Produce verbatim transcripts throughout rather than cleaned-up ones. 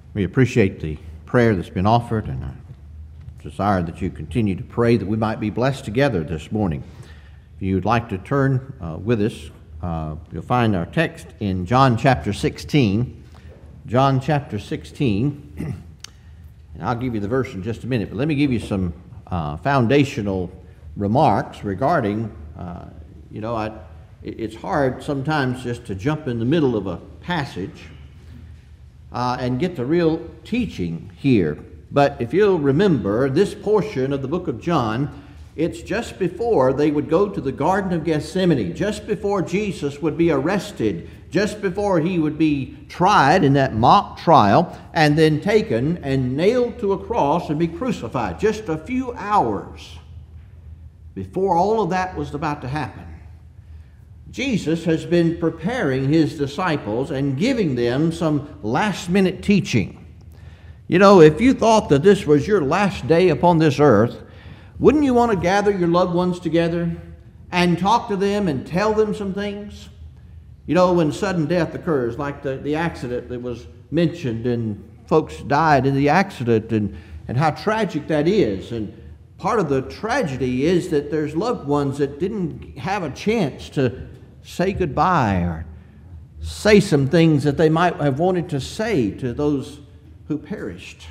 We appreciate the prayer that's been offered, and I desire that you continue to pray that we might be blessed together this morning. If you'd like to turn uh, with us, uh, you'll find our text in John chapter sixteen. John chapter sixteen. And I'll give you the verse in just a minute, but let me give you some uh, foundational remarks regarding, uh, you know, I, it's hard sometimes just to jump in the middle of a passage Uh, and get the real teaching here. But if you'll remember, this portion of the book of John, it's just before they would go to the Garden of Gethsemane, just before Jesus would be arrested, just before he would be tried in that mock trial, and then taken and nailed to a cross and be crucified. Just a few hours before all of that was about to happen. Jesus has been preparing his disciples and giving them some last-minute teaching. You know, if you thought that this was your last day upon this earth, wouldn't you want to gather your loved ones together and talk to them and tell them some things? You know, when sudden death occurs, like the, the accident that was mentioned, and folks died in the accident, and, and how tragic that is. And part of the tragedy is that there's loved ones that didn't have a chance to say goodbye or say some things that they might have wanted to say to those who perished.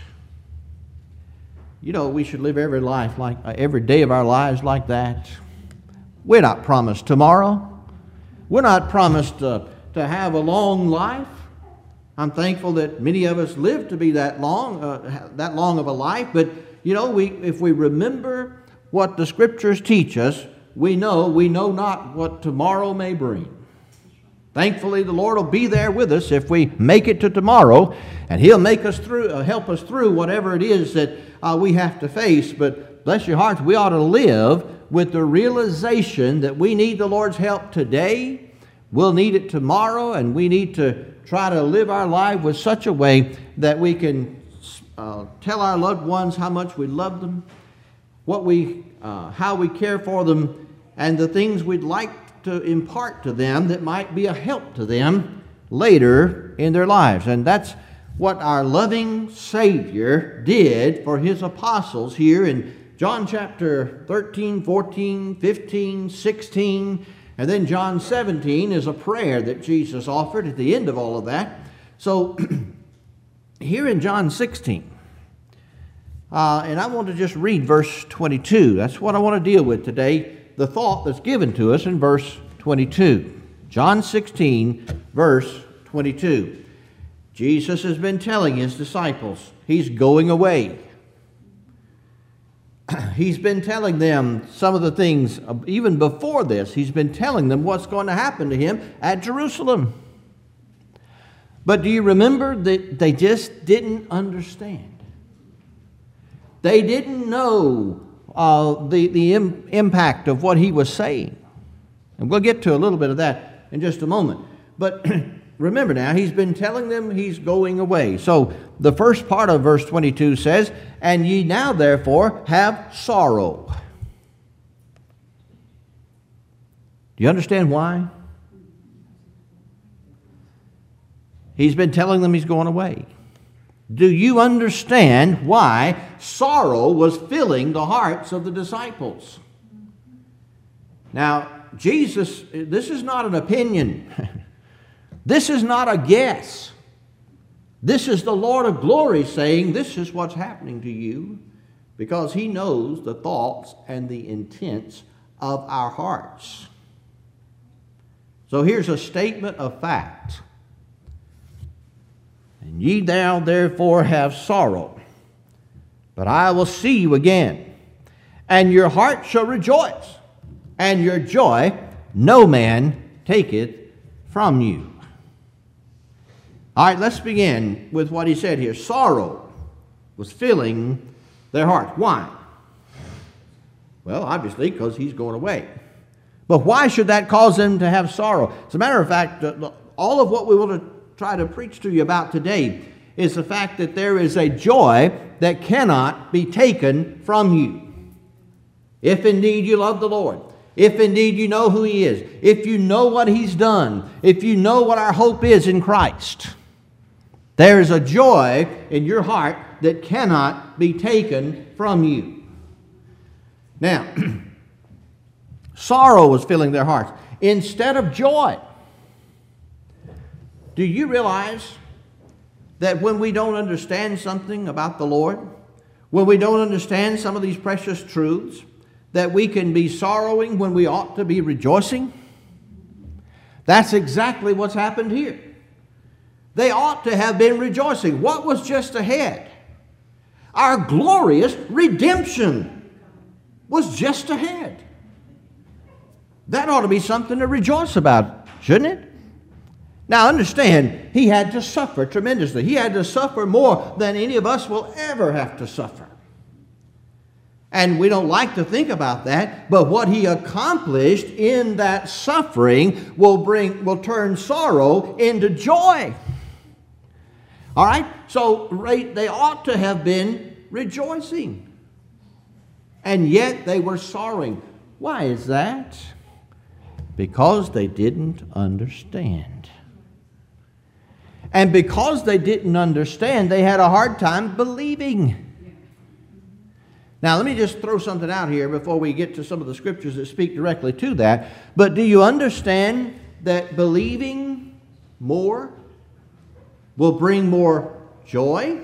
You know, we should live every life like uh, every day of our lives like that. We're not promised tomorrow. We're not promised uh, to have a long life. I'm thankful that many of us live to be that long, uh, that long of a life. But you know, we if we remember what the Scriptures teach us, we know we know not what tomorrow may bring. Thankfully, the Lord will be there with us if we make it to tomorrow, and He'll make us through, uh, help us through whatever it is that uh, we have to face. But bless your hearts, we ought to live with the realization that we need the Lord's help today. We'll need it tomorrow, and we need to try to live our life with such a way that we can uh, tell our loved ones how much we love them, what we, uh, how we care for them, and the things we'd like to impart to them that might be a help to them later in their lives. And that's what our loving Savior did for His apostles here in John chapter thirteen, fourteen, fifteen, sixteen, and then John seventeen is a prayer that Jesus offered at the end of all of that. So here in John sixteen, uh, and I want to just read verse twenty-two. That's what I want to deal with today. The thought that's given to us in verse twenty-two. John sixteen, verse twenty-two. Jesus has been telling His disciples He's going away. He's been telling them some of the things, even before this, He's been telling them what's going to happen to Him at Jerusalem. But do you remember that they just didn't understand? They didn't know Uh, the, the im- impact of what He was saying. And we'll get to a little bit of that in just a moment. But remember now, He's been telling them He's going away. So the first part of verse twenty-two says, "And ye now therefore have sorrow." Do you understand why? He's been telling them He's going away. Do you understand why sorrow was filling the hearts of the disciples? Now, Jesus, this is not an opinion. This is not a guess. This is the Lord of glory saying, this is what's happening to you, because He knows the thoughts and the intents of our hearts. So here's a statement of fact. "And ye now therefore have sorrow, but I will see you again, and your heart shall rejoice, and your joy no man taketh from you." All right, let's begin with what He said here. Sorrow was filling their hearts. Why? Well, obviously, because He's going away. But why should that cause them to have sorrow? As a matter of fact, all of what we want to try to preach to you about today is the fact that there is a joy that cannot be taken from you. If indeed you love the Lord, if indeed you know who He is, if you know what He's done, if you know what our hope is in Christ, There is a joy in your heart that cannot be taken from you. Now, sorrow was filling their hearts instead of joy. Do you realize that when we don't understand something about the Lord, when we don't understand some of these precious truths, that we can be sorrowing when we ought to be rejoicing? That's exactly what's happened here. They ought to have been rejoicing. What was just ahead? Our glorious redemption was just ahead. That ought to be something to rejoice about, shouldn't it? Now understand, he had to suffer tremendously. He had to suffer more than any of us will ever have to suffer. And we don't like to think about that, but what he accomplished in that suffering will bring, will turn sorrow into joy. All right? So they ought to have been rejoicing. And yet they were sorrowing. Why is that? Because they didn't understand. And because they didn't understand, they had a hard time believing. Now, let me just throw something out here before we get to some of the scriptures that speak directly to that. But do you understand that believing more will bring more joy?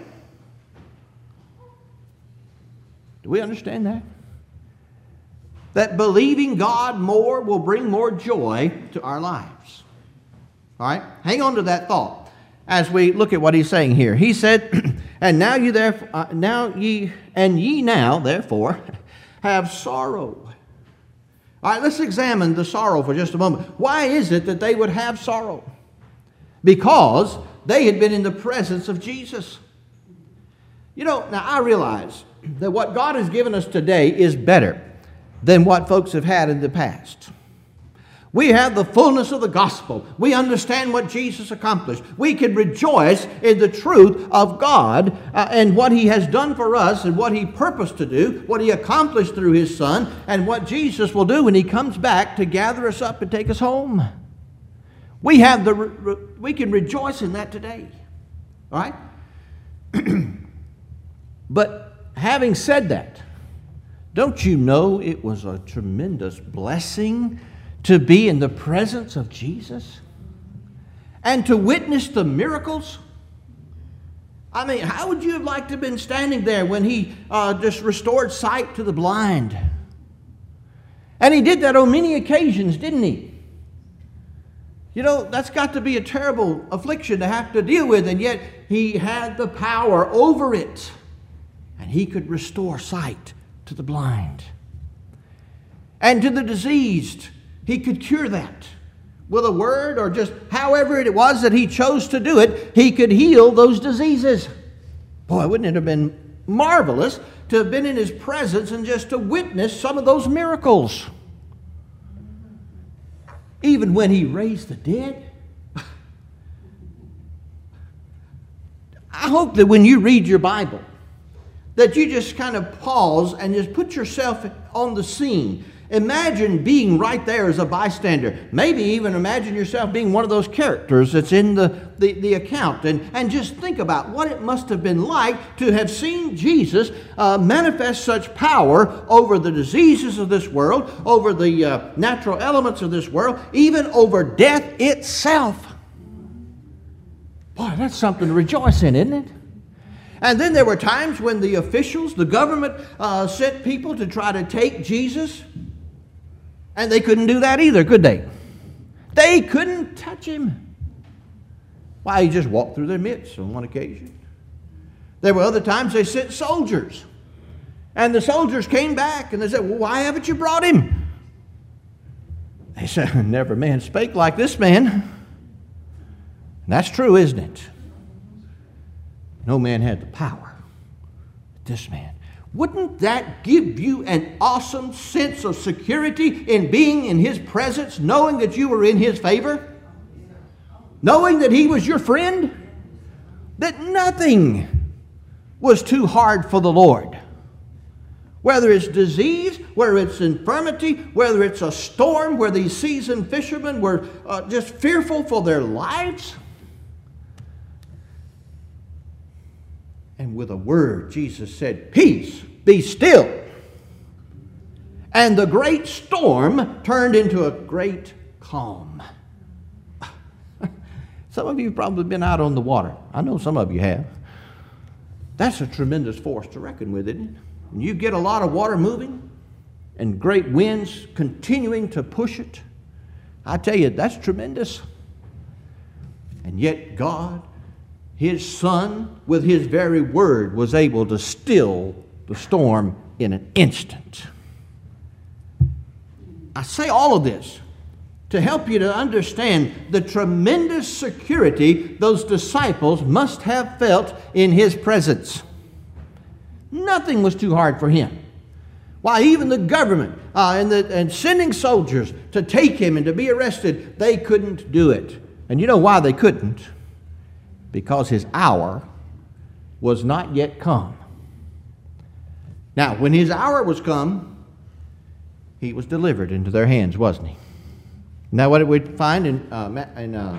Do we understand that? That believing God more will bring more joy to our lives. All right? Hang on to that thought as we look at what he's saying here. He said, and now you therefore, uh, now ye, and ye now, therefore, have sorrow. All right, let's examine the sorrow for just a moment. Why is it that they would have sorrow? Because they had been in the presence of Jesus. You know, now I realize that what God has given us today is better than what folks have had in the past. We have the fullness of the gospel. We understand what Jesus accomplished. We can rejoice in the truth of God uh, and what he has done for us and what he purposed to do, what he accomplished through his Son, and what Jesus will do when he comes back to gather us up and take us home. We have the re- we can rejoice in that today. All right? But having said that, don't you know it was a tremendous blessing to be in the presence of Jesus and to witness the miracles? I mean, how would you have liked to have been standing there when he uh, just restored sight to the blind? And he did that on many occasions, didn't he? You know, that's got to be a terrible affliction to have to deal with, and yet he had the power over it. And he could restore sight to the blind. And to the diseased, he could cure that. With a word or just however it was that he chose to do it, he could heal those diseases. Boy, wouldn't it have been marvelous to have been in his presence and just to witness some of those miracles? Even when he raised the dead. I hope that when you read your Bible, that you just kind of pause and just put yourself on the scene. Imagine being right there as a bystander. Maybe even imagine yourself being one of those characters that's in the, the, the account. And, and just think about what it must have been like to have seen Jesus uh, manifest such power over the diseases of this world, over the uh, natural elements of this world, even over death itself. Boy, that's something to rejoice in, isn't it? And then there were times when the officials, the government, uh, sent people to try to take Jesus. And they couldn't do that either, could they? They couldn't touch him. Why, he just walked through their midst on one occasion. There were other times they sent soldiers. And the soldiers came back and they said, well, why haven't you brought him? They said, never man spake like this man. And that's true, isn't it? No man had the power but this man. Wouldn't that give you an awesome sense of security in being in his presence, knowing that you were in his favor? Knowing that he was your friend? That nothing was too hard for the Lord. Whether it's disease, whether it's infirmity, whether it's a storm where these seasoned fishermen were uh, just fearful for their lives. And with a word, Jesus said, "Peace, be still." And the great storm turned into a great calm. Some of you have probably been out on the water. I know some of you have. That's a tremendous force to reckon with, isn't it? When you get a lot of water moving and great winds continuing to push it, I tell you, that's tremendous. And yet God, His Son, with His very word, was able to still the storm in an instant. I say all of this to help you to understand the tremendous security those disciples must have felt in His presence. Nothing was too hard for Him. Why, even the government uh, and, the, and sending soldiers to take Him and to be arrested, they couldn't do it. And you know why they couldn't? Because His hour was not yet come. Now, when His hour was come, He was delivered into their hands, wasn't He? Now, what did we find in, uh, in uh,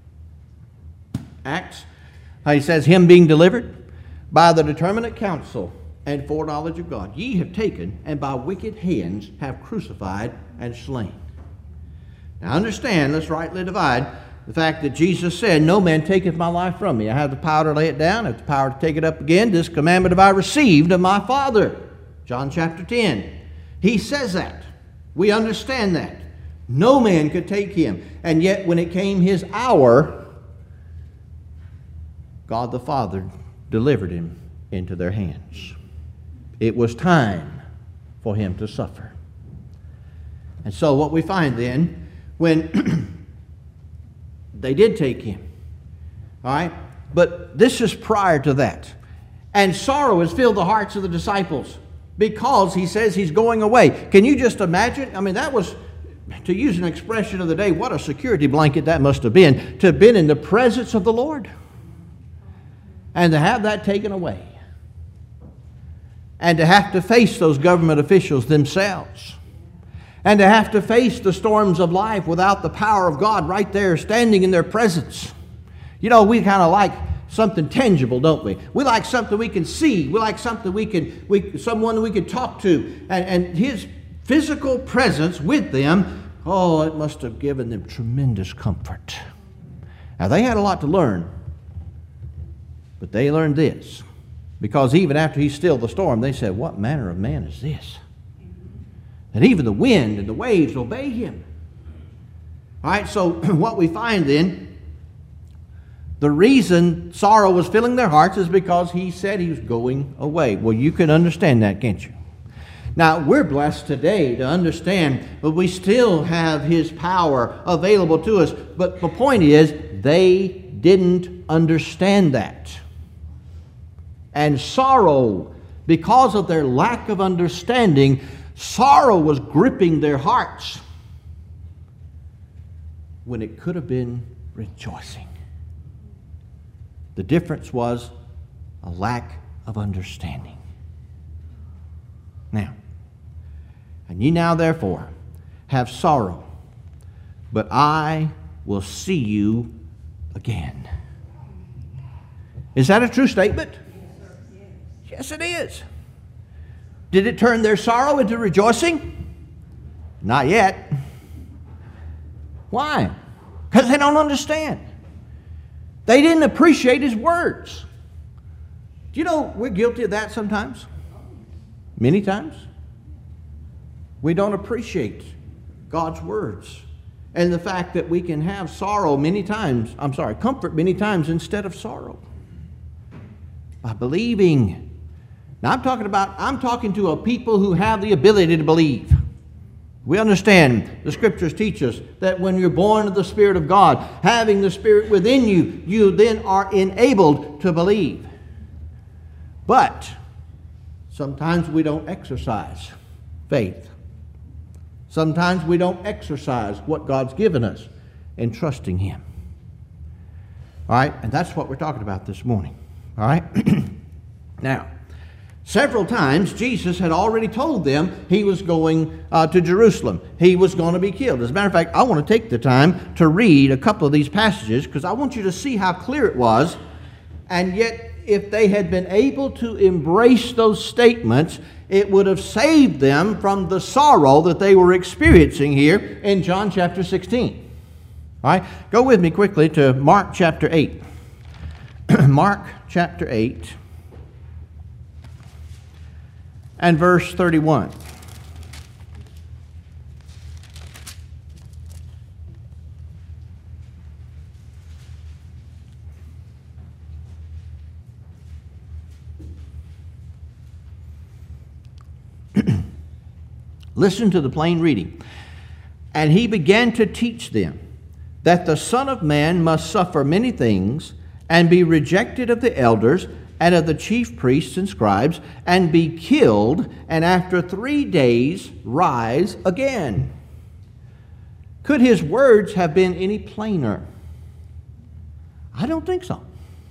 Acts? How He says, Him being delivered by the determinate counsel and foreknowledge of God, ye have taken, and by wicked hands have crucified and slain. Now, understand, let's rightly divide the fact that Jesus said, no man taketh my life from me. I have the power to lay it down, I have the power to take it up again. This commandment have I received of my Father. John chapter ten. He says that. We understand that. No man could take Him. And yet when it came His hour, God the Father delivered Him into their hands. It was time for Him to suffer. And so what we find then, when they did take Him, all right, but this is prior to that. And sorrow has filled the hearts of the disciples because He says He's going away. Can you just imagine? I mean, that was, to use an expression of the day, what a security blanket that must have been, to have been in the presence of the Lord and to have that taken away. And to have to face those government officials themselves. And to have to face the storms of life without the power of God right there standing in their presence. You know, we kind of like something tangible, don't we? We like something we can see. We like something we can, we, someone we can talk to. And, and His physical presence with them, oh, it must have given them tremendous comfort. Now, they had a lot to learn. But they learned this. Because even after He stilled the storm, they said, what manner of man is this? And even the wind and the waves obey Him. All right, so what we find then, the reason sorrow was filling their hearts is because He said He was going away. Well, you can understand that, can't you? Now, we're blessed today to understand that we still have His power available to us. But the point is, they didn't understand that. And sorrow, because of their lack of understanding, sorrow was gripping their hearts when it could have been rejoicing. The difference was a lack of understanding. Now, and ye now therefore have sorrow, but I will see you again. Is that a true statement? Yes, it is. Did it turn their sorrow into rejoicing? Not yet. Why? Because they don't understand. They didn't appreciate His words. Do you know we're guilty of that sometimes? Many times. We don't appreciate God's words. And the fact that we can have sorrow many times, I'm sorry, comfort many times instead of sorrow. By believing. Now I'm talking about, I'm talking to a people who have the ability to believe. We understand the Scriptures teach us that when you're born of the Spirit of God, having the Spirit within you, you then are enabled to believe. But sometimes we don't exercise faith. Sometimes we don't exercise what God's given us in trusting Him. All right, and that's what we're talking about this morning. All right? Now, several times Jesus had already told them He was going uh, to Jerusalem. He was going to be killed. As a matter of fact, I want to take the time to read a couple of these passages because I want you to see how clear it was. And yet, if they had been able to embrace those statements, it would have saved them from the sorrow that they were experiencing here in John chapter sixteen. All right, go with me quickly to Mark chapter eight. Mark chapter eight and verse thirty-one. Listen to the plain reading. And he began to teach them that the Son of Man must suffer many things, and be rejected of the elders and of the chief priests and scribes, and be killed, and after three days rise again. Could his words have been any plainer? I don't think so. All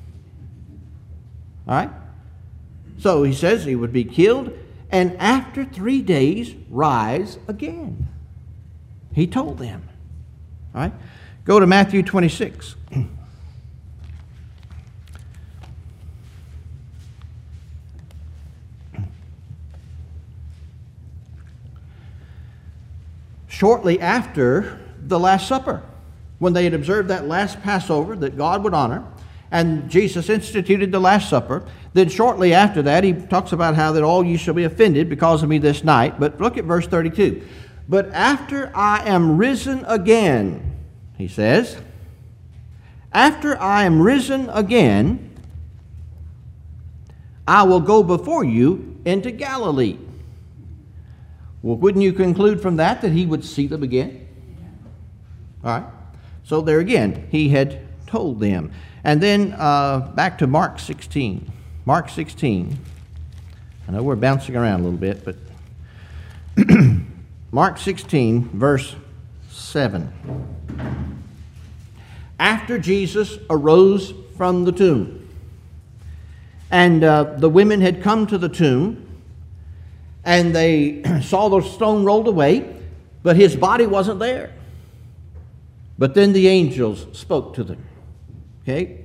right? So he says he would be killed, and after three days rise again. He told them. All right? Go to Matthew twenty-six. Shortly after the Last Supper, when they had observed that last Passover that God would honor, and Jesus instituted the Last Supper, then shortly after that, he talks about how that all you shall be offended because of me this night. But look at verse thirty-two. But after I am risen again, he says, after I am risen again, I will go before you into Galilee. Well, wouldn't you conclude from that that he would see them again? All right. So there again, he had told them. And then uh, back to Mark sixteen. Mark sixteen. I know we're bouncing around a little bit, but Mark sixteen, verse seven. After Jesus arose from the tomb, and uh, the women had come to the tomb, and they saw the stone rolled away, but his body wasn't there. But then the angels spoke to them. Okay?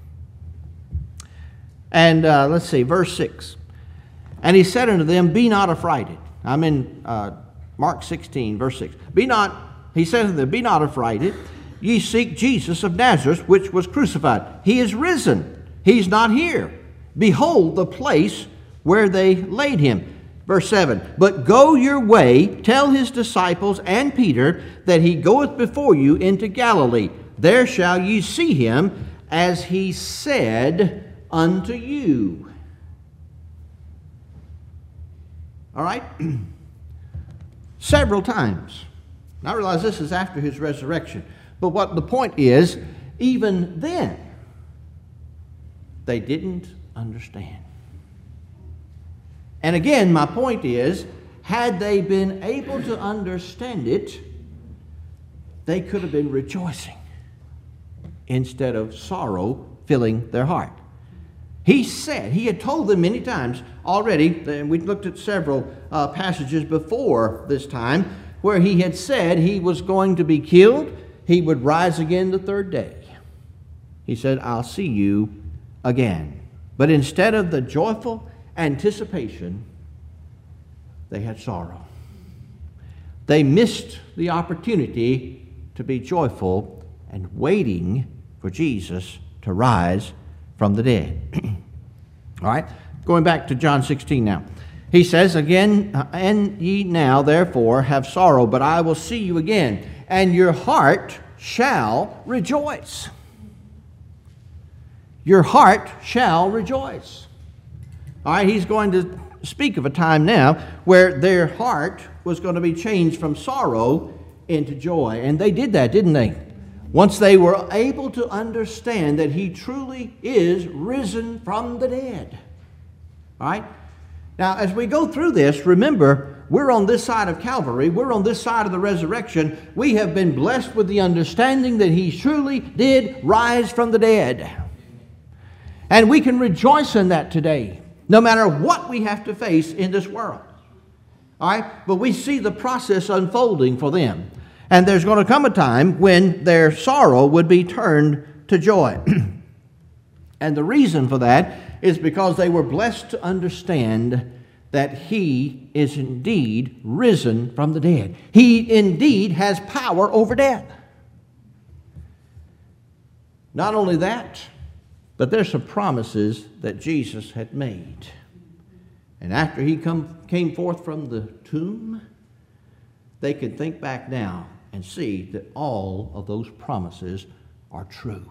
And uh, let's see, verse six. And he said unto them, be not affrighted. I'm in uh, Mark sixteen, verse six. Be not, he said unto them, be not affrighted. Ye seek Jesus of Nazareth, which was crucified. He is risen. He's not here. Behold the place where they laid him. Verse seven, but go your way, tell his disciples and Peter that he goeth before you into Galilee. There shall ye see him, as he said unto you. All right? Several times. I realize this is after his resurrection. But what the point is, even then, they didn't understand. And again, my point is, had they been able to understand it, they could have been rejoicing instead of sorrow filling their heart. He said, he had told them many times already, and we looked at several uh, passages before this time, where he had said he was going to be killed, he would rise again the third day. He said, I'll see you again. But instead of the joyful anticipation, they had sorrow. They missed the opportunity to be joyful and waiting for Jesus to rise from the dead. All right, going back to John sixteen now. He says again, and ye now therefore have sorrow, but I will see you again, and your heart shall rejoice. Your heart shall rejoice. All right, he's going to speak of a time now where their heart was going to be changed from sorrow into joy. And they did that, didn't they? Once they were able to understand that he truly is risen from the dead. All right? Now, as we go through this, remember, we're on this side of Calvary. We're on this side of the resurrection. We have been blessed with the understanding that he truly did rise from the dead. And we can rejoice in that today, no matter what we have to face in this world. All right? But we see the process unfolding for them. And there's going to come a time when their sorrow would be turned to joy. And the reason for that is because they were blessed to understand that He is indeed risen from the dead. He indeed has power over death. Not only that, but there's some promises that Jesus had made. And after He come, came forth from the tomb, they can think back now and see that all of those promises are true.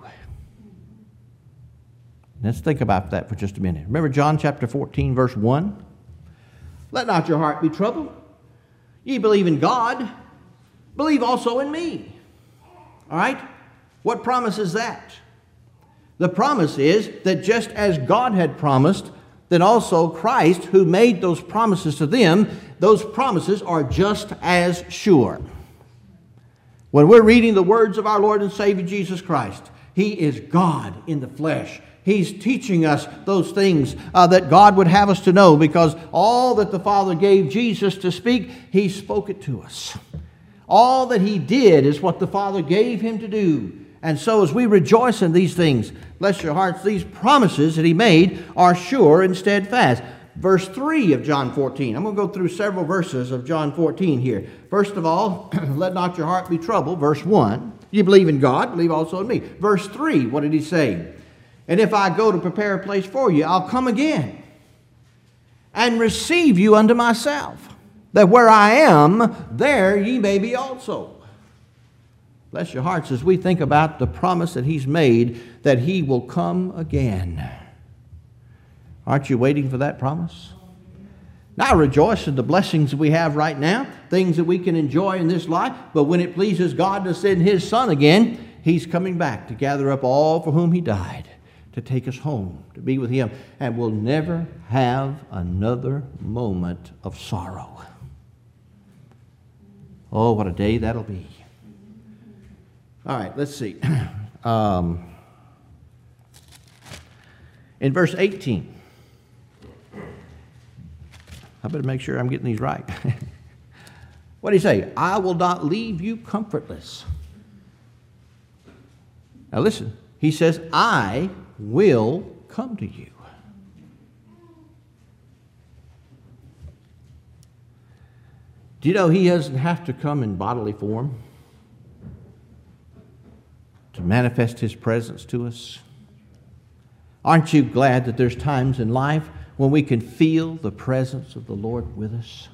Let's think about that for just a minute. Remember John chapter fourteen, verse one? Let not your heart be troubled. Ye believe in God, believe also in me. All right? What promise is that? The promise is that just as God had promised, then also Christ, who made those promises to them, those promises are just as sure. When we're reading the words of our Lord and Savior Jesus Christ, He is God in the flesh. He's teaching us those things uh, that God would have us to know, because all that the Father gave Jesus to speak, He spoke it to us. All that He did is what the Father gave Him to do. And so as we rejoice in these things, bless your hearts, these promises that He made are sure and steadfast. Verse three of John fourteen. I'm going to go through several verses of John fourteen here. First of all, let not your heart be troubled. Verse one, you believe in God, believe also in me. Verse three, what did He say? And if I go to prepare a place for you, I'll come again and receive you unto myself, that where I am, there ye may be also. Bless your hearts as we think about the promise that He's made, that He will come again. Aren't you waiting for that promise? Now rejoice in the blessings we have right now, things that we can enjoy in this life, but when it pleases God to send His Son again, He's coming back to gather up all for whom He died, to take us home, to be with Him, and we'll never have another moment of sorrow. Oh, what a day that'll be. All right, let's see. Um, in verse eighteen, I better make sure I'm getting these right. What did He say? I will not leave you comfortless. Now listen, He says, I will come to you. Do you know He doesn't have to come in bodily form to manifest His presence to us? Aren't you glad that there's times in life when we can feel the presence of the Lord with us?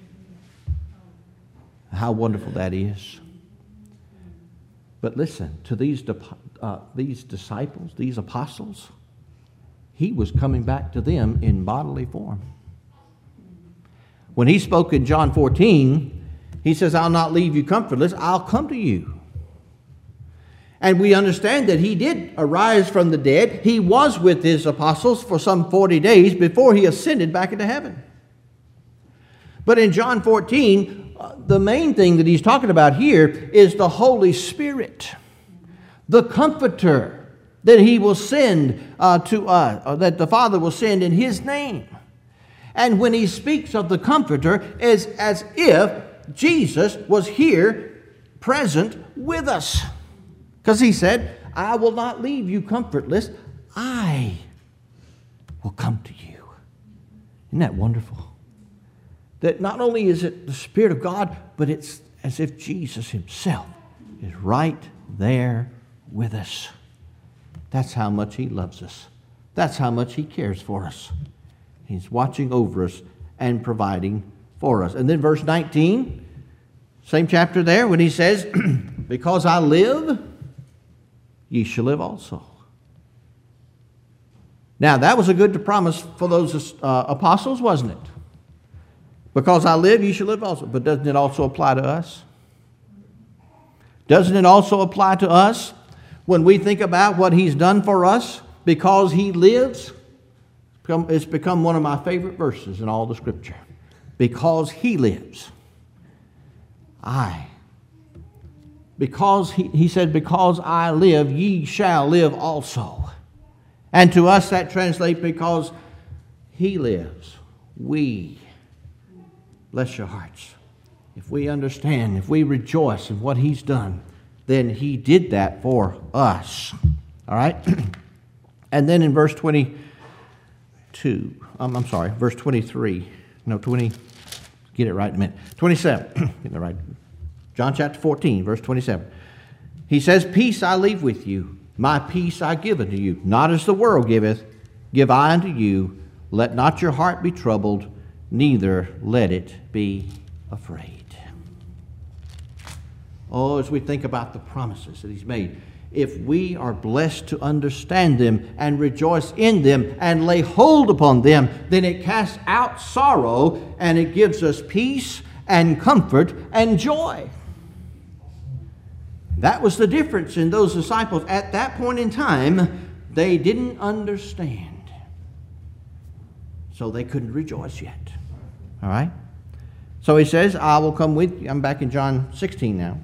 How wonderful that is. But listen, to these, uh, these disciples, these apostles, He was coming back to them in bodily form. When He spoke in John fourteen, He says, I'll not leave you comfortless, I'll come to you. And we understand that He did arise from the dead. He was with His apostles for some forty days before He ascended back into heaven. But in John fourteen, uh, the main thing that He's talking about here is the Holy Spirit, the Comforter that He will send uh, to us, or that the Father will send in His name. And when He speaks of the Comforter, it's as if Jesus was here present with us. Because He said, I will not leave you comfortless. I will come to you. Isn't that wonderful? That not only is it the Spirit of God, but it's as if Jesus Himself is right there with us. That's how much He loves us. That's how much He cares for us. He's watching over us and providing for us. And then verse nineteen, same chapter there, when He says, because I live, ye shall live also. Now, that was a good promise for those uh, apostles, wasn't it? Because I live, ye shall live also. But doesn't it also apply to us? Doesn't it also apply to us when we think about what He's done for us? Because He lives, it's become one of my favorite verses in all the Scripture. Because He lives, I Because he, he said, because I live, ye shall live also. And to us that translates, because He lives, we. Bless your hearts. If we understand, if we rejoice in what He's done, then He did that for us. All right? And then in verse twenty, twenty-two. Um, I'm sorry, verse twenty-three. No, twenty. Get it right in a minute. twenty-seven. Get it right. John chapter fourteen, verse twenty-seven. He says, "Peace I leave with you, my peace I give unto you. Not as the world giveth, give I unto you. Let not your heart be troubled, neither let it be afraid." Oh, as we think about the promises that He's made, if we are blessed to understand them and rejoice in them and lay hold upon them, then it casts out sorrow and it gives us peace and comfort and joy. That was the difference in those disciples. At that point in time, they didn't understand. So they couldn't rejoice yet. All right? So He says, "I will come with you." I'm back in John sixteen now.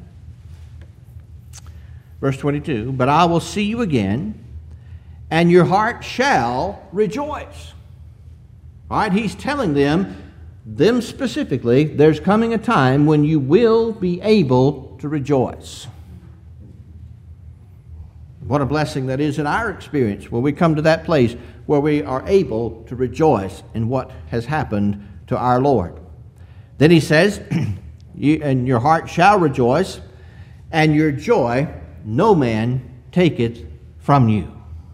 Verse twenty-two, "But I will see you again, and your heart shall rejoice." All right, He's telling them, them specifically, there's coming a time when you will be able to rejoice. What a blessing that is in our experience when we come to that place where we are able to rejoice in what has happened to our Lord. Then He says, you, "And your heart shall rejoice, and your joy no man taketh from you."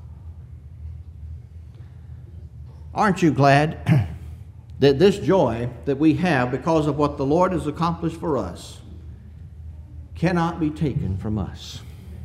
Aren't you glad that this joy that we have because of what the Lord has accomplished for us cannot be taken from us?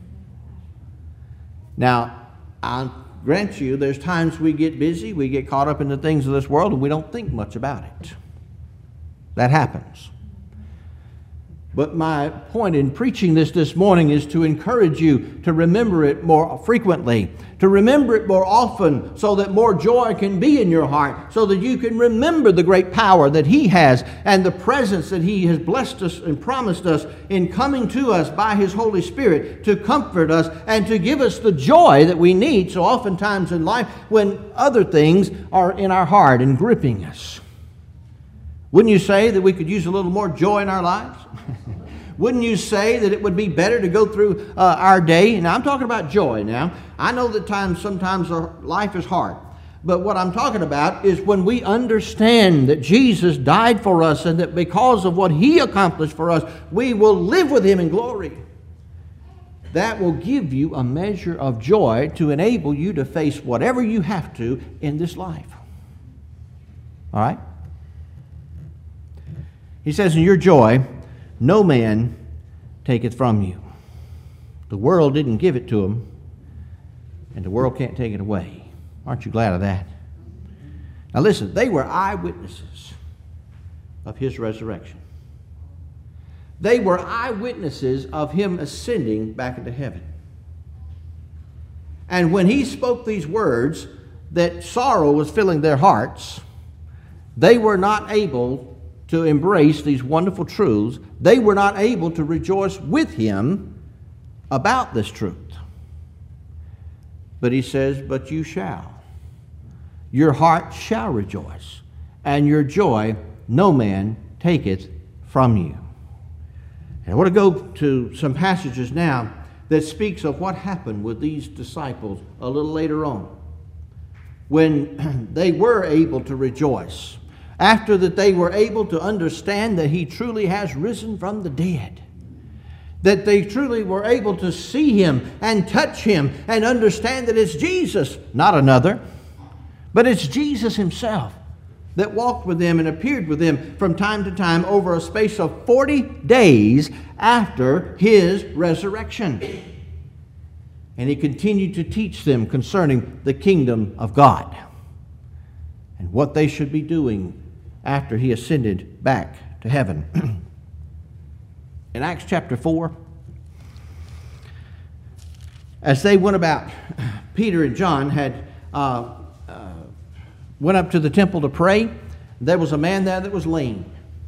Now, I grant you, there's times we get busy, we get caught up in the things of this world, and we don't think much about it. That happens. But my point in preaching this this morning is to encourage you to remember it more frequently, to remember it more often, so that more joy can be in your heart, so that you can remember the great power that He has and the presence that He has blessed us and promised us in coming to us by His Holy Spirit to comfort us and to give us the joy that we need so oftentimes in life when other things are in our heart and gripping us. Wouldn't you say that we could use a little more joy in our lives? Wouldn't you say that it would be better to go through uh, our day? Now, I'm talking about joy now. I know that times sometimes our life is hard. But what I'm talking about is when we understand that Jesus died for us and that because of what He accomplished for us, we will live with Him in glory. That will give you a measure of joy to enable you to face whatever you have to in this life. All right? He says, "In your joy, no man taketh from you." The world didn't give it to them, and the world can't take it away. Aren't you glad of that? Now listen, they were eyewitnesses of His resurrection. They were eyewitnesses of Him ascending back into heaven. And when He spoke these words, that sorrow was filling their hearts, they were not able to embrace these wonderful truths. They were not able to rejoice with Him about this truth. But He says, "But you shall. Your heart shall rejoice, and your joy no man taketh from you." And I want to go to some passages now that speaks of what happened with these disciples a little later on, when they were able to rejoice. After that they were able to understand that He truly has risen from the dead. That they truly were able to see Him and touch Him and understand that it's Jesus, not another, but it's Jesus Himself that walked with them and appeared with them from time to time over a space of forty days after His resurrection. And He continued to teach them concerning the kingdom of God and what they should be doing after He ascended back to heaven. In Acts chapter four, as they went about, Peter and John had uh, uh, went up to the temple to pray. There was a man there that was lame.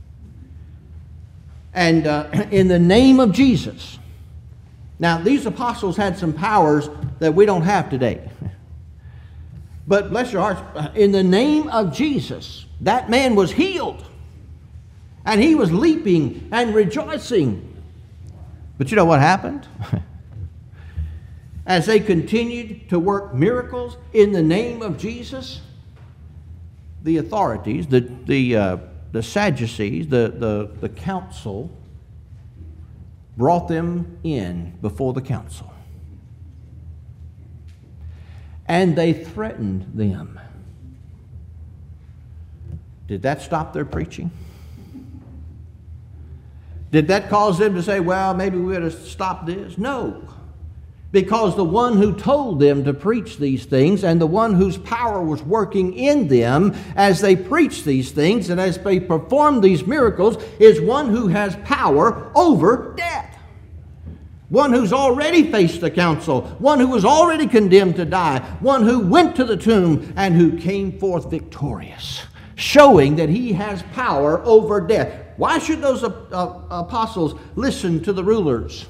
And uh, in the name of Jesus. Now, these apostles had some powers that we don't have today. But bless your hearts, in the name of Jesus, that man was healed. And he was leaping and rejoicing. But you know what happened? As they continued to work miracles in the name of Jesus, the authorities, the, the, uh, the Sadducees, the, the, the council, brought them in before the council. And they threatened them. Did that stop their preaching? Did that cause them to say, well, maybe we ought to stop this? No. Because the one who told them to preach these things and the one whose power was working in them as they preached these things and as they performed these miracles is one who has power over death. One who's already faced the council, one who was already condemned to die, one who went to the tomb and who came forth victorious, showing that he has power over death. Why should those uh, uh, apostles listen to the rulers?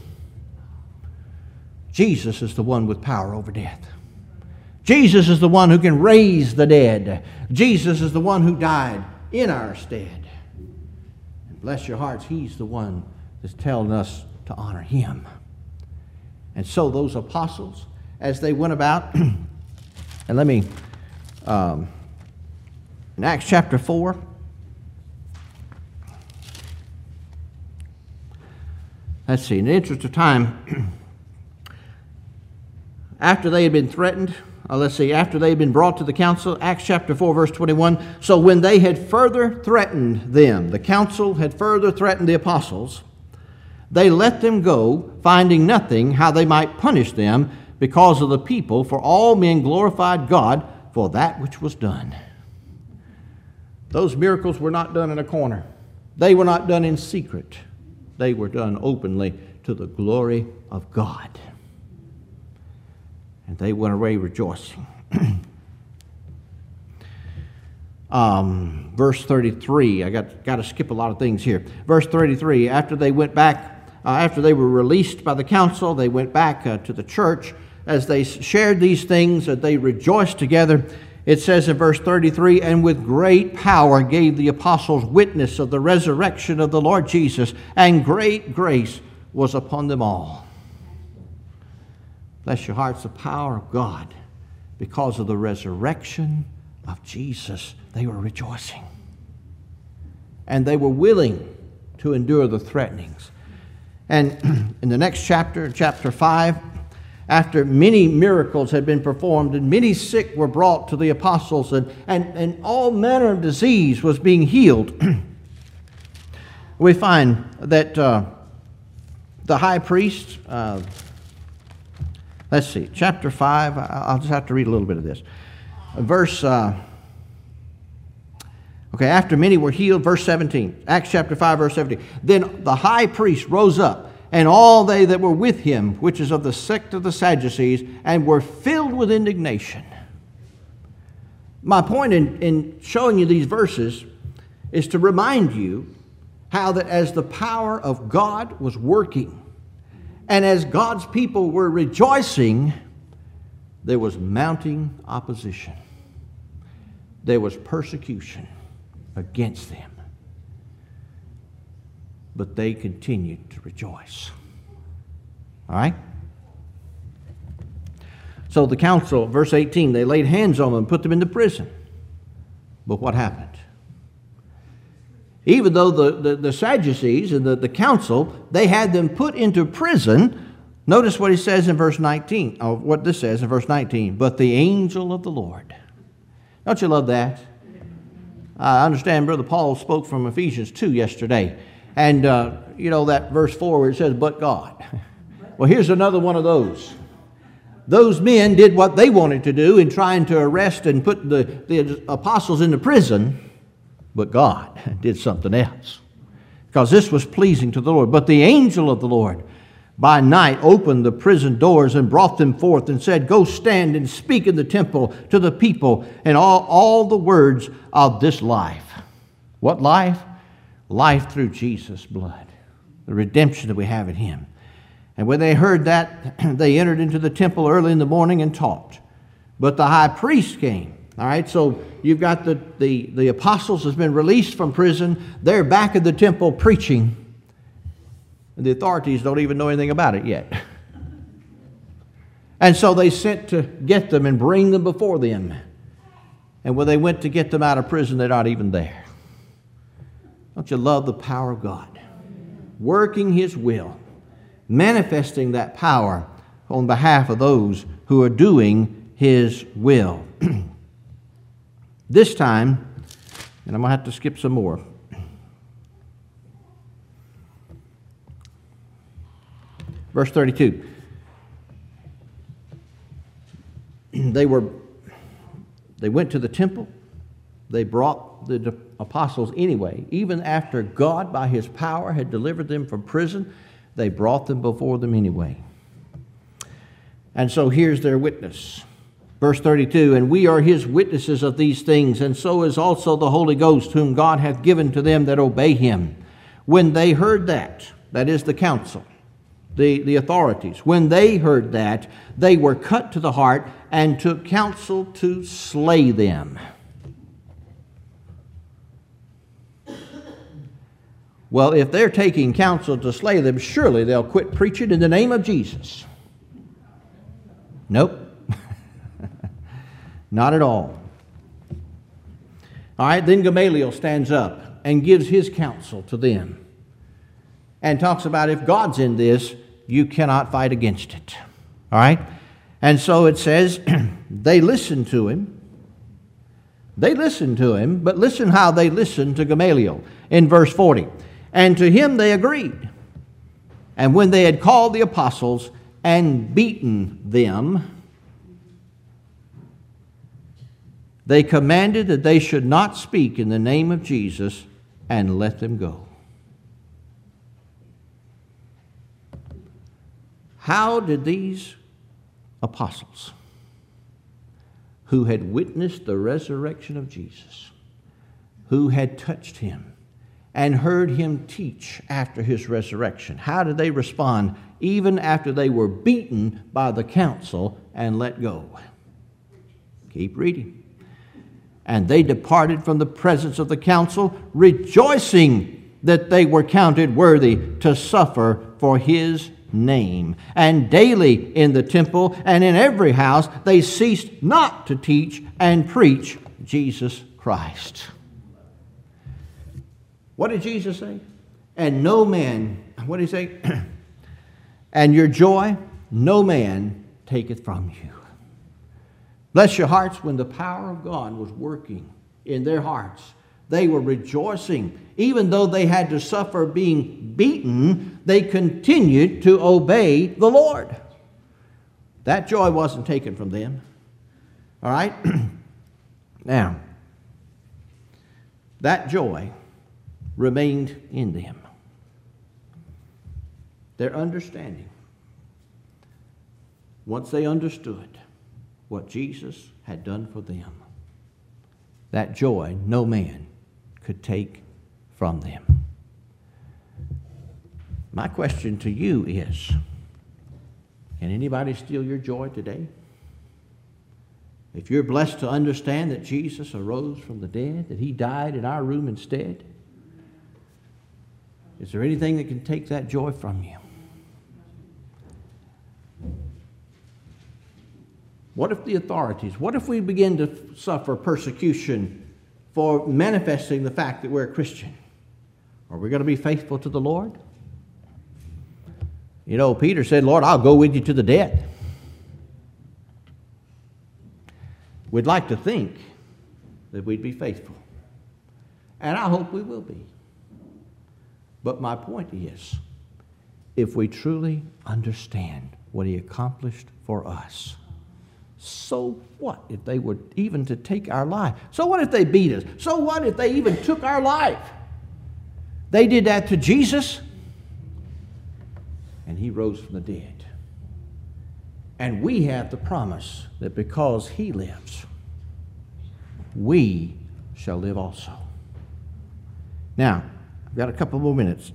Jesus is the one with power over death. Jesus is the one who can raise the dead. Jesus is the one who died in our stead. And bless your hearts, he's the one that's telling us to honor him. And so those apostles, as they went about, and let me, um, in Acts chapter four, let's see, in the interest of time, after they had been threatened, uh, let's see, after they had been brought to the council, Acts chapter four, verse twenty-one, so when they had further threatened them, the council had further threatened the apostles, they let them go, finding nothing how they might punish them because of the people, for all men glorified God for that which was done. Those miracles were not done in a corner. They were not done in secret. They were done openly to the glory of God. And they went away rejoicing. um, verse thirty-three, I got, got to skip a lot of things here. Verse thirty-three, after they went back, uh, after they were released by the council, they went back uh, to the church. As they shared these things, that they rejoiced together. It says in verse thirty-three, and with great power gave the apostles witness of the resurrection of the Lord Jesus, and great grace was upon them all. Bless your hearts, the power of God. Because of the resurrection of Jesus, they were rejoicing. And they were willing to endure the threatenings. And in the next chapter, chapter five, after many miracles had been performed and many sick were brought to the apostles and, and, and all manner of disease was being healed, we find that uh, the high priest... Uh, Let's see, chapter five, I'll just have to read a little bit of this. Verse, uh, okay, after many were healed, verse seventeen, Acts chapter five, verse seventeen. Then the high priest rose up, and all they that were with him, which is of the sect of the Sadducees, and were filled with indignation. My point in, in showing you these verses is to remind you how that as the power of God was working, and as God's people were rejoicing, there was mounting opposition. There was persecution against them. But they continued to rejoice. All right? So the council, verse eighteen, they laid hands on them and put them into prison. But what happened? Even though the, the, the Sadducees and the, the council, they had them put into prison, notice what he says in verse nineteen, or what this says in verse nineteen, but the angel of the Lord. Don't you love that? I understand Brother Paul spoke from Ephesians two yesterday. And, uh, you know, that verse four where it says, but God. Well, here's another one of those. Those men did what they wanted to do in trying to arrest and put the, the apostles into prison. But God did something else, because this was pleasing to the Lord. But the angel of the Lord by night opened the prison doors and brought them forth and said, go stand and speak in the temple to the people and all, all the words of this life. What life? Life through Jesus' blood, the redemption that we have in him. And when they heard that, they entered into the temple early in the morning and taught. But the high priest came. All right, so you've got the, the, the apostles has been released from prison. They're back in the temple preaching. And the authorities don't even know anything about it yet. And so they sent to get them and bring them before them. And when they went to get them out of prison, they're not even there. Don't you love the power of God? Working His will, manifesting that power on behalf of those who are doing His will. This time, and I'm going to have to skip some more. Verse thirty-two. They were, they went to the temple. They brought the apostles anyway. Even after God, by His power, had delivered them from prison, they brought them before them anyway. And so here's their witness. Verse thirty-two, and we are His witnesses of these things, and so is also the Holy Ghost, whom God hath given to them that obey Him. When they heard that, that is the council, the, the authorities, when they heard that, they were cut to the heart and took counsel to slay them. Well, if they're taking counsel to slay them, surely they'll quit preaching in the name of Jesus. Nope. Not at all. All right, then Gamaliel stands up and gives his counsel to them and talks about if God's in this, you cannot fight against it. All right? And so it says they listened to him. They listened to him, but listen how they listened to Gamaliel in verse forty. And to him they agreed. And when they had called the apostles and beaten them, they commanded that they should not speak in the name of Jesus, and let them go. How did these apostles, who had witnessed the resurrection of Jesus, who had touched Him and heard Him teach after His resurrection, how did they respond even after they were beaten by the council and let go? Keep reading. And they departed from the presence of the council, rejoicing that they were counted worthy to suffer for His name. And daily in the temple and in every house they ceased not to teach and preach Jesus Christ. What did Jesus say? And no man, what did He say? And your joy no man taketh from you. Bless your hearts, when the power of God was working in their hearts, they were rejoicing. Even though they had to suffer being beaten, they continued to obey the Lord. That joy wasn't taken from them. All right? Now, that joy remained in them. Their understanding, once they understood what Jesus had done for them, that joy no man could take from them. My question to you is, can anybody steal your joy today? If you're blessed to understand that Jesus arose from the dead, that He died in our room instead, is there anything that can take that joy from you? What if the authorities, what if we begin to suffer persecution for manifesting the fact that we're a Christian? Are we going to be faithful to the Lord? You know, Peter said, Lord, I'll go with you to the death. We'd like to think that we'd be faithful. And I hope we will be. But my point is, if we truly understand what He accomplished for us, so what if they were even to take our life? So what if they beat us? So what if they even took our life? They did that to Jesus, and He rose from the dead. And we have the promise that because He lives, we shall live also. Now, I've got a couple more minutes.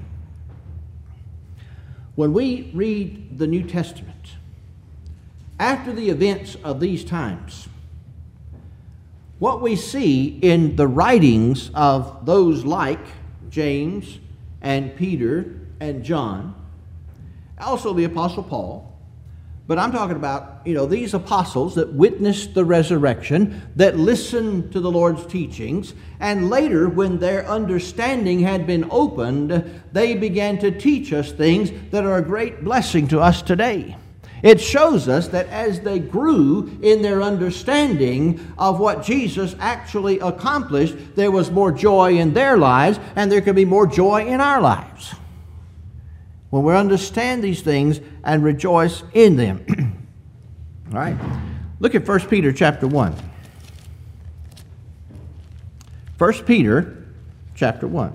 When we read the New Testament, after the events of these times, what we see in the writings of those like James and Peter and John, also the Apostle Paul, But I'm talking about, you know, these apostles that witnessed the resurrection, that listened to the Lord's teachings, and later, when their understanding had been opened, they began to teach us things that are a great blessing to us today. It shows us that as they grew in their understanding of what Jesus actually accomplished, there was more joy in their lives, and there could be more joy in our lives when we understand these things and rejoice in them. All right. Look at First Peter chapter one. First Peter chapter one.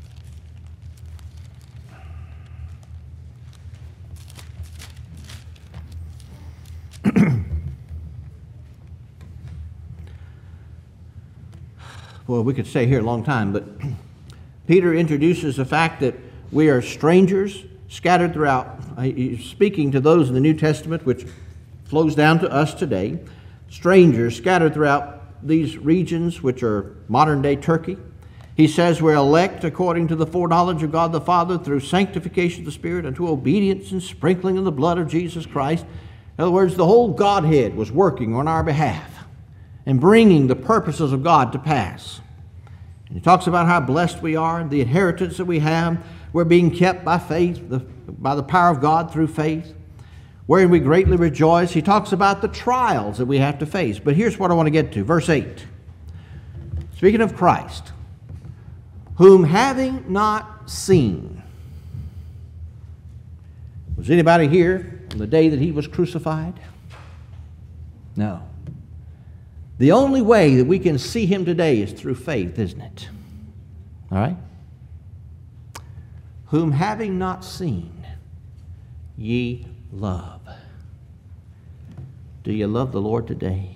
Well, we could stay here a long time, but Peter introduces the fact that we are strangers scattered throughout. He's speaking to those in the New Testament, which flows down to us today. Strangers scattered throughout these regions, which are modern-day Turkey. He says we're elect according to the foreknowledge of God the Father through sanctification of the Spirit unto obedience and sprinkling of the blood of Jesus Christ. In other words, the whole Godhead was working on our behalf and bringing the purposes of God to pass. And he talks about how blessed we are, the inheritance that we have. We're being kept by faith, the, by the power of God through faith, wherein we greatly rejoice. He talks about the trials that we have to face. But here's what I want to get to. Verse eight. Speaking of Christ, whom having not seen. Was anybody here on the day that he was crucified? No. The only way that we can see him today is through faith, isn't it? All right? Whom having not seen, ye love. Do you love the Lord today?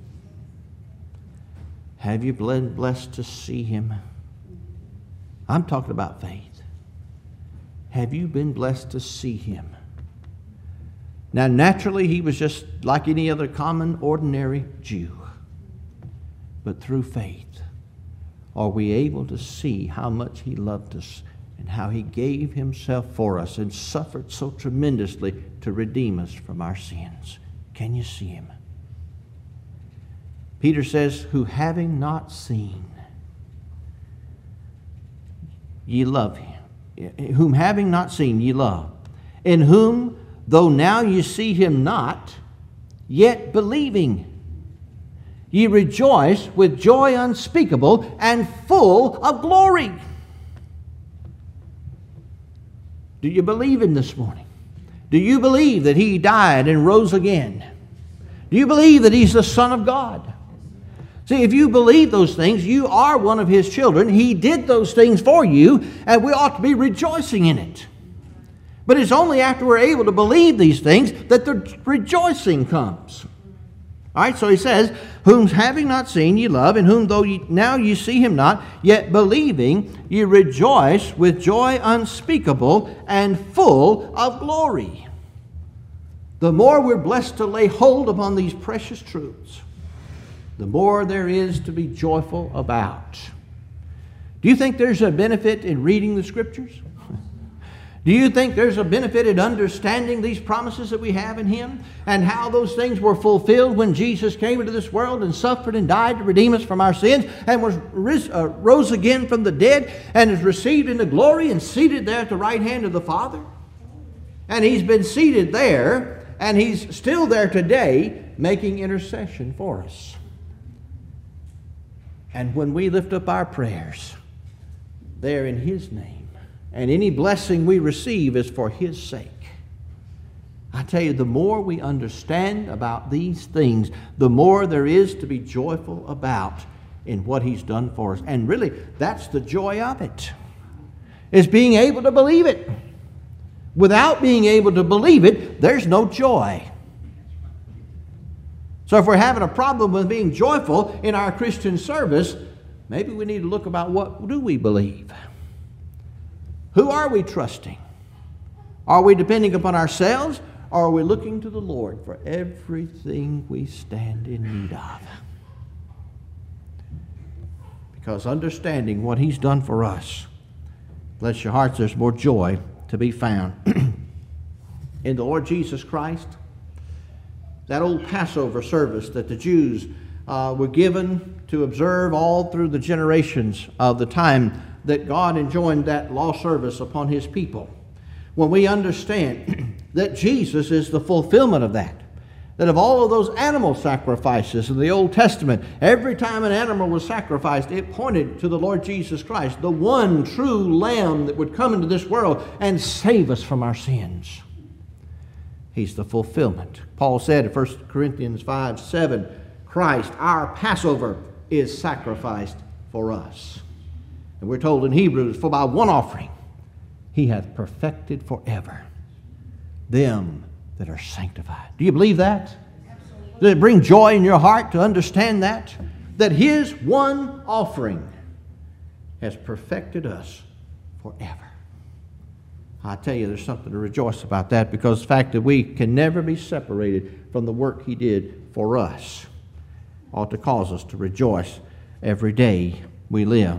Have you been blessed to see him? I'm talking about faith. Have you been blessed to see him? Now, naturally, he was just like any other common, ordinary Jew. But through faith, are we able to see how much he loved us and how he gave himself for us and suffered so tremendously to redeem us from our sins? Can you see him? Peter says, who having not seen, ye love him. Whom having not seen, ye love. In whom, though now ye see him not, yet believing, ye rejoice with joy unspeakable and full of glory. Do you believe him this morning? Do you believe that he died and rose again? Do you believe that he's the Son of God? See, if you believe those things, you are one of his children. He did those things for you, and we ought to be rejoicing in it. But it's only after we're able to believe these things that the rejoicing comes. All right, so he says, whom having not seen ye love, in whom though ye, now ye see him not, yet believing ye rejoice with joy unspeakable and full of glory. The more we're blessed to lay hold upon these precious truths, the more there is to be joyful about. Do you think there's a benefit in reading the Scriptures? Do you think there's a benefit in understanding these promises that we have in him and how those things were fulfilled when Jesus came into this world and suffered and died to redeem us from our sins and was ris- uh, rose again from the dead and is received into glory and seated there at the right hand of the Father? And he's been seated there, and he's still there today making intercession for us. And when we lift up our prayers, they're in his name. And any blessing we receive is for his sake. I tell you, the more we understand about these things, the more there is to be joyful about in what he's done for us. And really, that's the joy of it, is being able to believe it. Without being able to believe it, there's no joy. So if we're having a problem with being joyful in our Christian service, maybe we need to look about what do we believe. Who are we trusting? Are we depending upon ourselves, or are we looking to the Lord for everything we stand in need of? Because understanding what he's done for us, bless your hearts, there's more joy to be found in the Lord Jesus Christ that old Passover service that the Jews uh, were given to observe all through the generations of the time that God enjoined that law service upon His people. When we understand that Jesus is the fulfillment of that, that of all of those animal sacrifices in the Old Testament, every time an animal was sacrificed, it pointed to the Lord Jesus Christ, the one true Lamb that would come into this world and save us from our sins. He's the fulfillment. Paul said in First Corinthians five seven, Christ, our Passover, is sacrificed for us. And we're told in Hebrews, for by one offering He hath perfected forever them that are sanctified. Do you believe that? Absolutely. Does it bring joy in your heart to understand that? That His one offering has perfected us forever. I tell you, there's something to rejoice about that, because the fact that we can never be separated from the work He did for us ought to cause us to rejoice every day we live.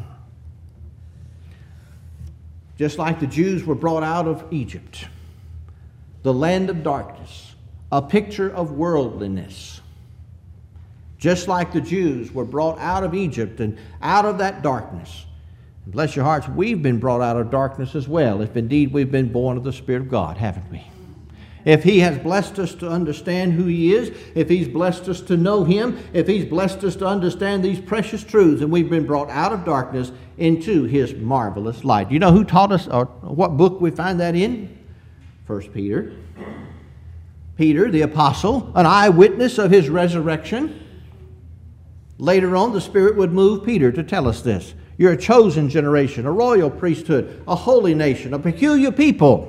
Just like the Jews were brought out of Egypt, the land of darkness, a picture of worldliness. Just like the Jews were brought out of Egypt and out of that darkness. And bless your hearts, we've been brought out of darkness as well, if indeed we've been born of the Spirit of God, haven't we? If He has blessed us to understand who He is, if He's blessed us to know Him, if He's blessed us to understand these precious truths, and we've been brought out of darkness into His marvelous light. Do you know who taught us, or what book we find that in? First Peter. Peter, the apostle, an eyewitness of His resurrection. Later on, the Spirit would move Peter to tell us this. You're a chosen generation, a royal priesthood, a holy nation, a peculiar people.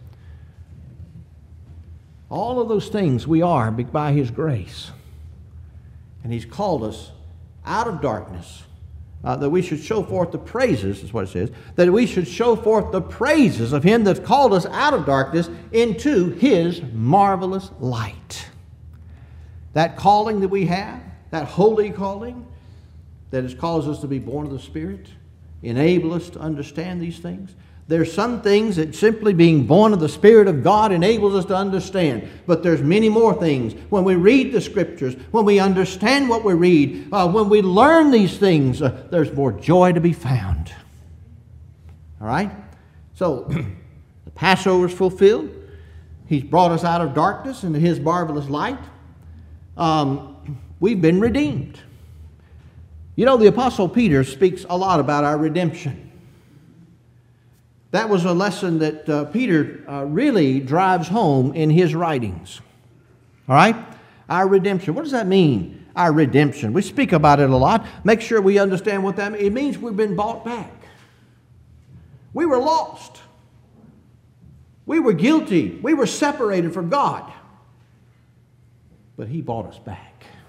All of those things we are by His grace. And He's called us out of darkness, uh, that we should show forth the praises, is what it says, that we should show forth the praises of Him that called us out of darkness into His marvelous light. That calling that we have, that holy calling that has caused us to be born of the Spirit, enable us to understand these things. There's some things that simply being born of the Spirit of God enables us to understand. But there's many more things. When we read the Scriptures, when we understand what we read, uh, when we learn these things, uh, there's more joy to be found. All right? So, the Passover is fulfilled. He's brought us out of darkness into His marvelous light. Um, we've been redeemed. You know, the Apostle Peter speaks a lot about our redemption. That was a lesson that uh, Peter uh, really drives home in his writings. All right? Our redemption. What does that mean, our redemption? We speak about it a lot. Make sure we understand what that means. It means we've been bought back. We were lost. We were guilty. We were separated from God. But He bought us back.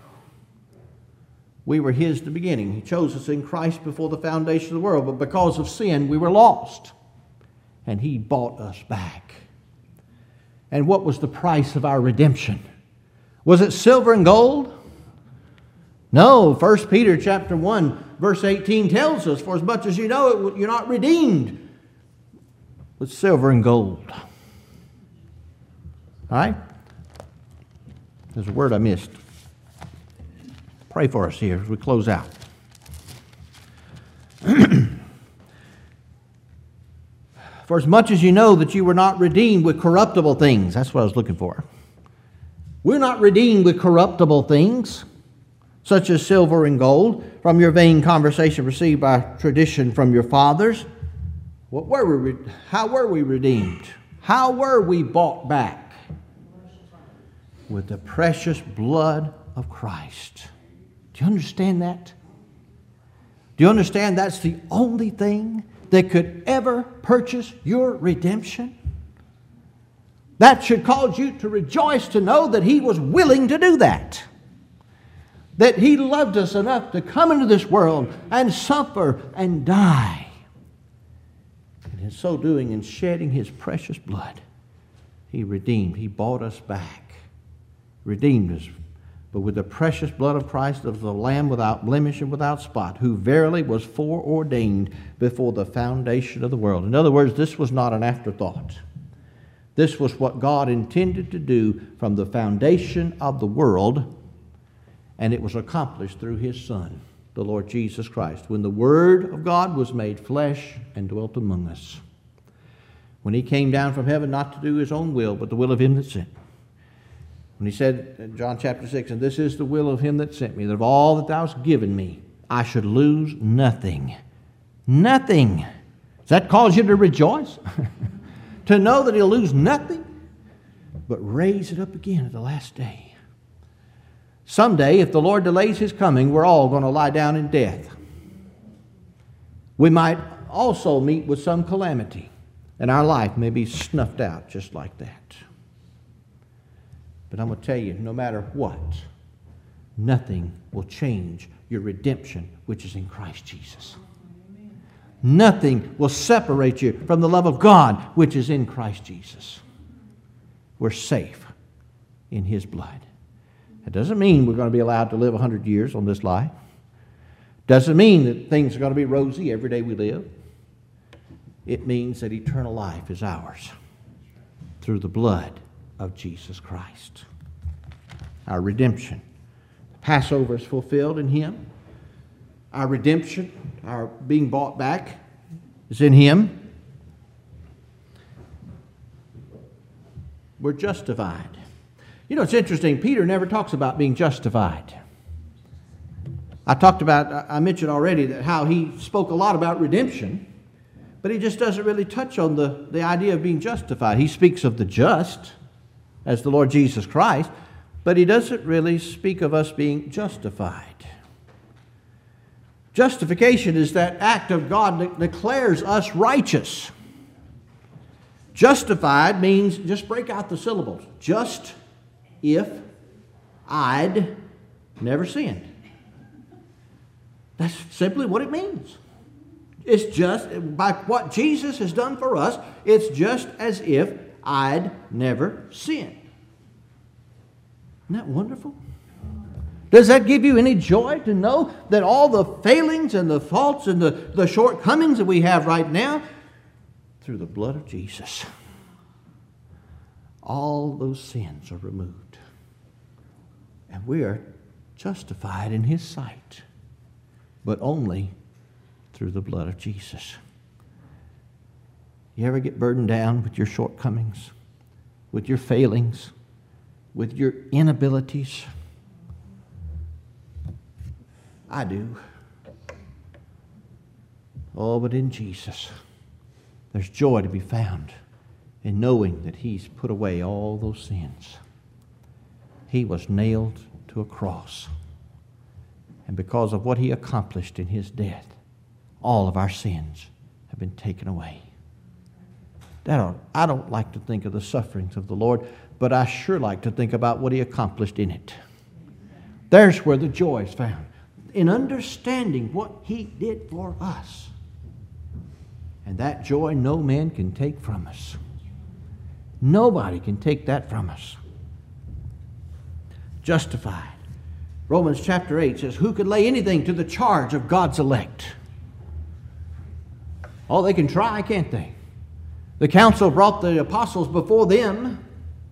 We were His at the beginning. He chose us in Christ before the foundation of the world. But because of sin, we were lost. And He bought us back. And what was the price of our redemption? Was it silver and gold? No. First Peter chapter one, verse eighteen tells us, for as much as you know it, you're not redeemed with silver and gold. All right? There's a word I missed. Pray for us here as we close out. For as much as you know that you were not redeemed with corruptible things. That's what I was looking for. We're not redeemed with corruptible things, such as silver and gold, from your vain conversation received by tradition from your fathers. What were we, how were we redeemed? How were we bought back? With the precious blood of Christ. Do you understand that? Do you understand that's the only thing that could ever purchase your redemption? That should cause you to rejoice to know that He was willing to do that. That He loved us enough to come into this world and suffer and die. And in so doing, in shedding His precious blood, He redeemed, He bought us back. Redeemed us. But with the precious blood of Christ, of the Lamb without blemish and without spot, who verily was foreordained before the foundation of the world. In other words, this was not an afterthought. This was what God intended to do from the foundation of the world, and it was accomplished through His Son, the Lord Jesus Christ, when the Word of God was made flesh and dwelt among us. When He came down from heaven not to do His own will, but the will of Him that sent me. When He said in John chapter six, and this is the will of Him that sent me, that of all that Thou hast given me, I should lose nothing. Nothing. Does that cause you to rejoice? To know that He'll lose nothing, but raise it up again at the last day. Someday, if the Lord delays His coming, we're all going to lie down in death. We might also meet with some calamity, and our life may be snuffed out just like that. But I'm going to tell you, no matter what, nothing will change your redemption, which is in Christ Jesus. Nothing will separate you from the love of God, which is in Christ Jesus. We're safe in His blood. That doesn't mean we're going to be allowed to live one hundred years on this life. Doesn't mean that things are going to be rosy every day we live. It means that eternal life is ours through the blood of Jesus Christ. Our redemption. Passover is fulfilled in Him. Our redemption, our being bought back, is in Him. We're justified. You know, it's interesting. Peter never talks about being justified. I talked about, I mentioned already that how he spoke a lot about redemption, but he just doesn't really touch on the, the idea of being justified. He speaks of the just as the Lord Jesus Christ, but he doesn't really speak of us being justified. Justification is that act of God that declares us righteous. Justified means, just break out the syllables, just if I'd never sinned. That's simply what it means. It's just, by what Jesus has done for us, it's just as if I'd never sinned. Isn't that wonderful? Does that give you any joy to know that all the failings and the faults and the, the shortcomings that we have right now, through the blood of Jesus, all those sins are removed. And we are justified in His sight, but only through the blood of Jesus. You ever get burdened down with your shortcomings, with your failings, with your inabilities? I do. Oh, but in Jesus, there's joy to be found in knowing that He's put away all those sins. He was nailed to a cross. And because of what He accomplished in His death, all of our sins have been taken away. That I don't like to think of the sufferings of the Lord, but I sure like to think about what He accomplished in it. There's where the joy is found. In understanding what He did for us. And that joy no man can take from us. Nobody can take that from us. Justified. Romans chapter eight says, who could lay anything to the charge of God's elect? Oh, they can try, can't they? The council brought the apostles before them.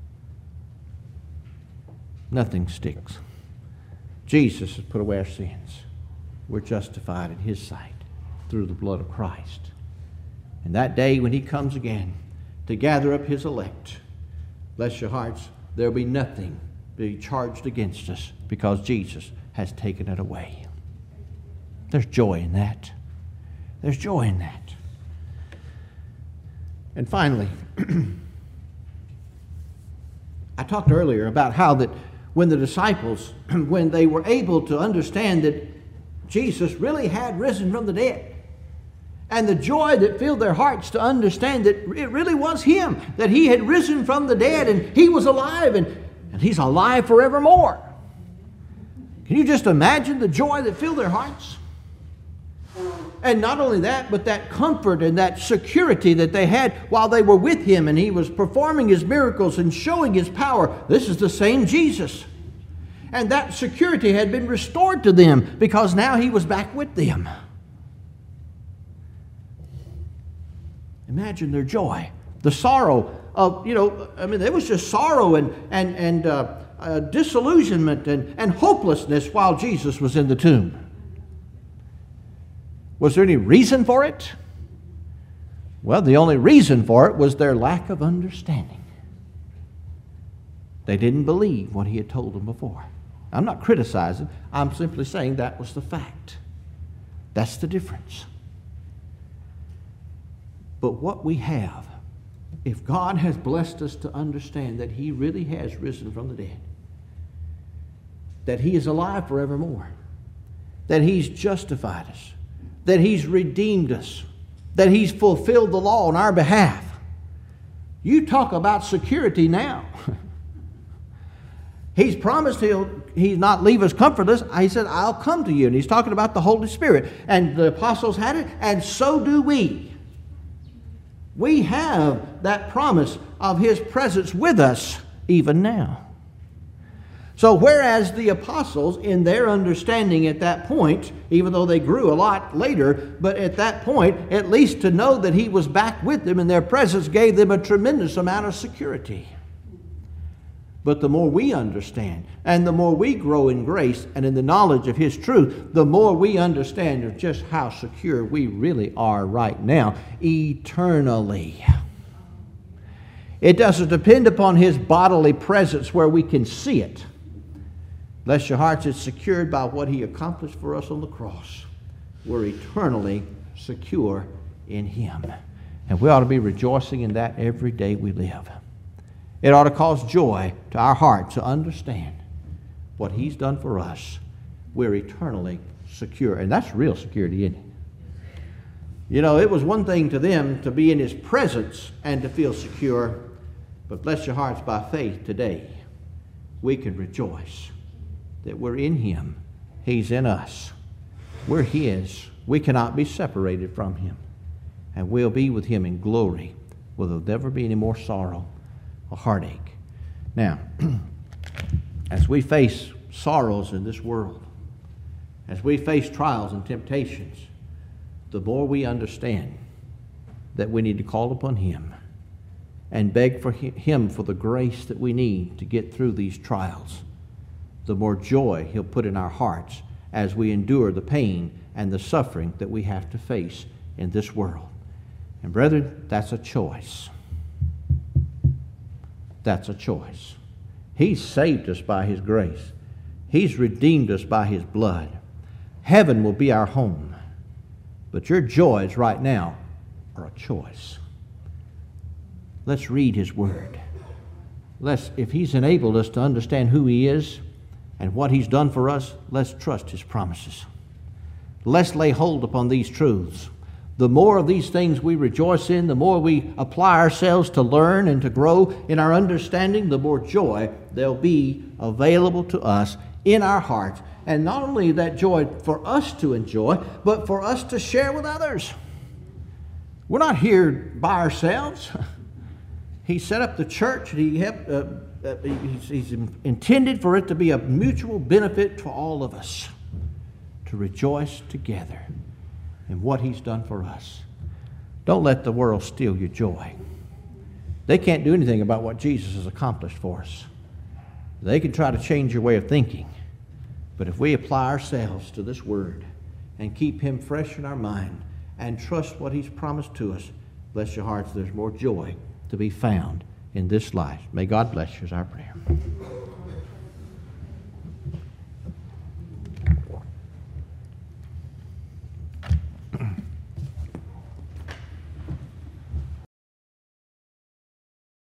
Nothing sticks. Jesus has put away our sins. We're justified in His sight through the blood of Christ. And that day when He comes again to gather up His elect, bless your hearts, there'll be nothing be charged against us because Jesus has taken it away. There's joy in that. There's joy in that. And finally, I talked earlier about how that when the disciples, when they were able to understand that Jesus really had risen from the dead, and the joy that filled their hearts to understand that it really was Him, that He had risen from the dead and He was alive and, and He's alive forevermore. Can you just imagine the joy that filled their hearts? And not only that, but that comfort and that security that they had while they were with Him and He was performing His miracles and showing His power. This is the same Jesus. And that security had been restored to them because now He was back with them. Imagine their joy. The sorrow of, you know, I mean, there was just sorrow and, and, and uh, uh, disillusionment and, and hopelessness while Jesus was in the tomb. Was there any reason for it? Well, the only reason for it was their lack of understanding. They didn't believe what he had told them before. I'm not criticizing. I'm simply saying that was the fact. That's the difference. But what we have, if God has blessed us to understand that he really has risen from the dead, that he is alive forevermore, that he's justified us, that he's redeemed us, that he's fulfilled the law on our behalf. You talk about security now. He's promised he'll he's not leave us comfortless. He said, I'll come to you. And he's talking about the Holy Spirit. And the apostles had it, and so do we. We have that promise of his presence with us even now. So whereas the apostles, in their understanding at that point, even though they grew a lot later, but at that point, at least to know that he was back with them and their presence gave them a tremendous amount of security. But the more we understand, and the more we grow in grace and in the knowledge of his truth, the more we understand of just how secure we really are right now, eternally. It doesn't depend upon his bodily presence where we can see it. Bless your hearts, it's secured by what he accomplished for us on the cross. We're eternally secure in him. And we ought to be rejoicing in that every day we live. It ought to cause joy to our heart to understand what he's done for us. We're eternally secure. And that's real security, isn't it? You know, it was one thing to them to be in his presence and to feel secure. But bless your hearts, by faith today, we can rejoice that we're in him. He's in us. We're his. We cannot be separated from him. And we'll be with him in glory, where there'll never be any more sorrow or heartache. Now, as we face sorrows in this world, as we face trials and temptations, the more we understand that we need to call upon him and beg for him for the grace that we need to get through these trials, the more joy he'll put in our hearts as we endure the pain and the suffering that we have to face in this world. And brethren, that's a choice. That's a choice. He's saved us by his grace. He's redeemed us by his blood. Heaven will be our home. But your joys right now are a choice. Let's read his word. Let's, if he's enabled us to understand who he is and what he's done for us, let's trust his promises. Let's lay hold upon these truths. The more of these things we rejoice in, the more we apply ourselves to learn and to grow in our understanding, the more joy there'll be available to us in our hearts. And not only that joy for us to enjoy, but for us to share with others. We're not here by ourselves. He set up the church. He helped, uh, uh, he's, he's intended for it to be a mutual benefit to all of us, to rejoice together and what he's done for us. Don't let the world steal your joy. They can't do anything about what Jesus has accomplished for us. They can try to change your way of thinking. But if we apply ourselves to this word and keep him fresh in our mind and trust what he's promised to us, bless your hearts, there's more joy to be found in this life. May God bless you is our prayer.